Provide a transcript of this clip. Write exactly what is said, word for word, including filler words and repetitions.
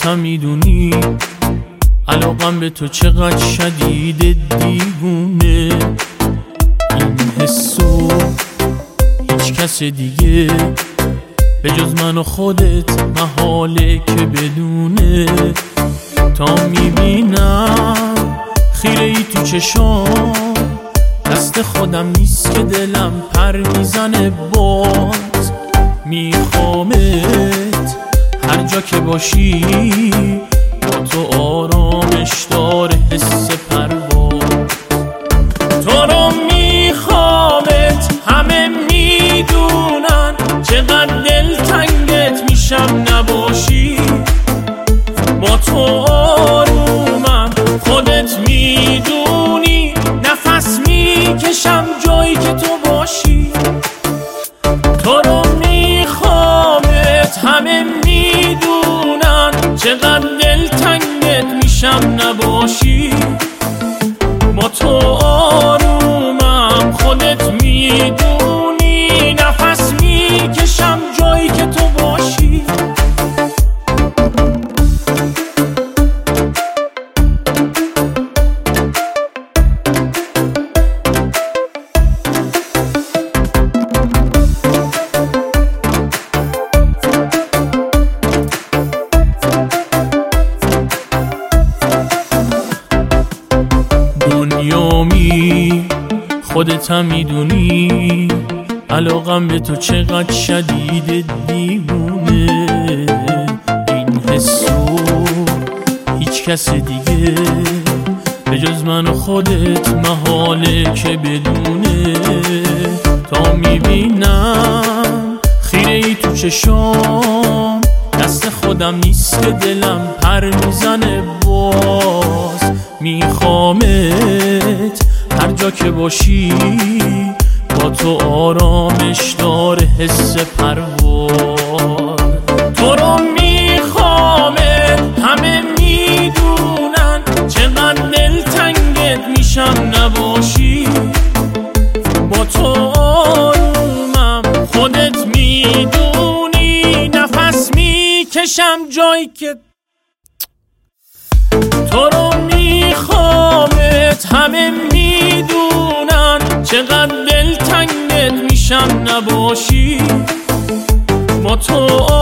هم میدونی علاقم به تو چقدر شدید دیوونه. این حسو هیچ کس دیگه به جز من و خودت محاله که بدونه. تا میبینم خیره ای تو چشام، دست خودم نیست که دلم پر میزنه. باز میخوامت هر جا که باشی، با تو آرامش داره حس پرواز. تو رو میخوامت همه میدونن، چقدر دلتنگت میشم نباشی. با تو آرومم خودت میدونی، نفس میکشم جایی که تو باشی. تو رو میخوامت همه میدونن، چقدر دلتنگت میشم نباشی. با تو آرومم خودت میدونی، نفس میکشم جایی که تو باشی. دنیامی خودت هم میدونی علاقم به تو چقدر شدید دیوونه. این حسو هیچ کس دیگه به جز من و خودت محاله که بدونه. تا میبینم خیره ای تو چشام، دست خودم نیست که دلم پر میزنه. باز میخوامت هر جا که باشی، با تو آرامش داره حس پرواز. تو رو میخوامت همه میدونن، چقدر دلتنگت میشم نباشی. با تو آرومم خودت میدونی، نفس میکشم جایی که تو رو میخوامت همه میدونن، چقدر دلتنگت میشم نباشی. با تو